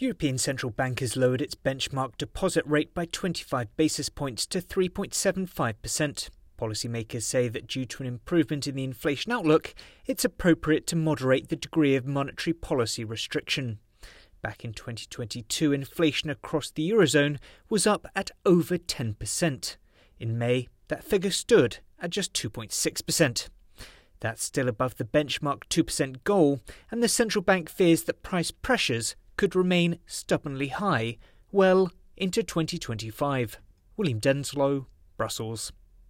European Central Bank has lowered its benchmark deposit rate by 25 basis points to 3.75%. Policymakers say that due to an improvement in the inflation outlook, it's appropriate to moderate the degree of monetary policy restriction. Back in 2022, inflation across the Eurozone was up at over 10%. In May, that figure stood at just 2.6%. That's still above the benchmark 2% goal, and the central bank fears that price pressures could remain stubbornly high well into 2025. William Denslow, Brussels.